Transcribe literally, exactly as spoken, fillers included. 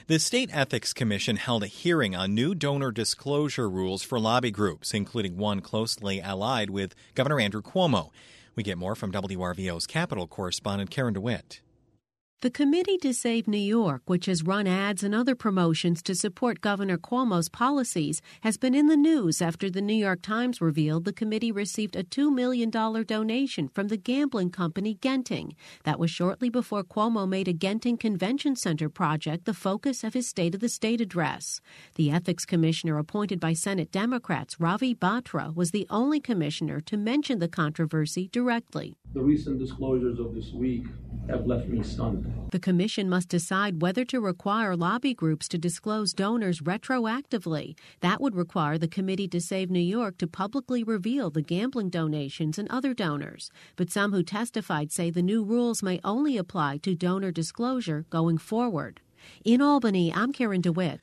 The State Ethics Commission held a hearing on new donor disclosure rules for lobby groups, including one closely allied with Governor Andrew Cuomo. We get more from W R V O's Capitol correspondent Karen DeWitt. The Committee to Save New York, which has run ads and other promotions to support Governor Cuomo's policies, has been in the news after the New York Times revealed the committee received a two million dollars donation from the gambling company Genting. That was shortly before Cuomo made a Genting Convention Center project the focus of his State of the State address. The ethics commissioner appointed by Senate Democrats, Ravi Batra, was the only commissioner to mention the controversy directly. The recent disclosures of this week have left me stunned. The commission must decide whether to require lobby groups to disclose donors retroactively. That would require the Committee to Save New York to publicly reveal the gambling donations and other donors. But some who testified say the new rules may only apply to donor disclosure going forward. In Albany, I'm Karen DeWitt.